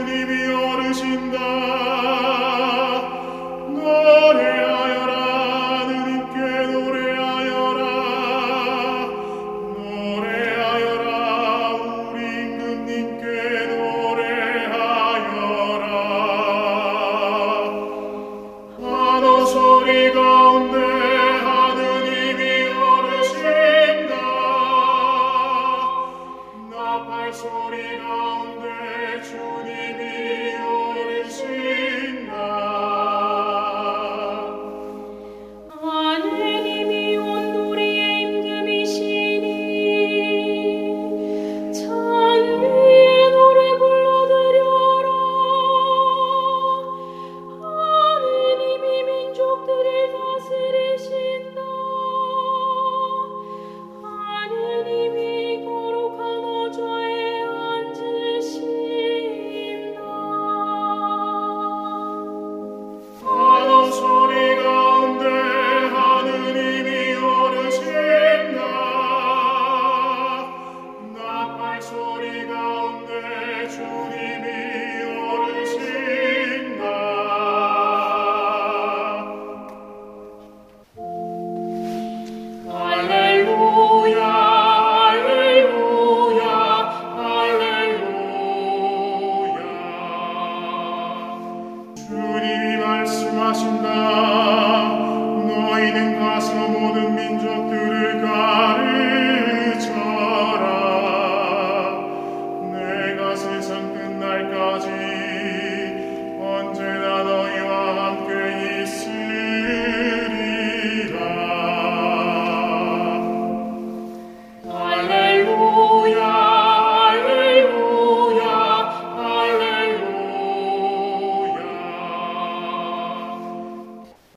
주님이 오르신다. 노래하여라, 하느님께 노래하여라. 노래하여라, 우리 임금님께 노래하여라. 환호 소리 가운데 하느님이 오르신다. 나팔 소리 가운데 주님이 오르신다. 하느님이 온누리의 임금이시니 찬미의 노래 불러드려라. 하느님이 민족들을 다스리신다. 하느님이 거룩한 어좌에 앉으신다. 환호 소리 가운데 하느님이 오르신다. 나팔 소리 가운데 주님이 오르신다. 할렐루야, 할렐루야, 할렐루야. 주님이 말씀하신다. 너희는 가서 모든 민족들을